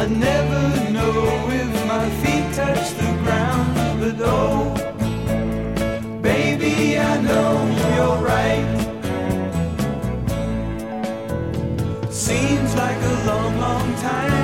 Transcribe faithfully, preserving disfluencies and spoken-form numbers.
I'd never know if my feet touch the ground. But oh, baby, I know you're right. Seems like a long, long time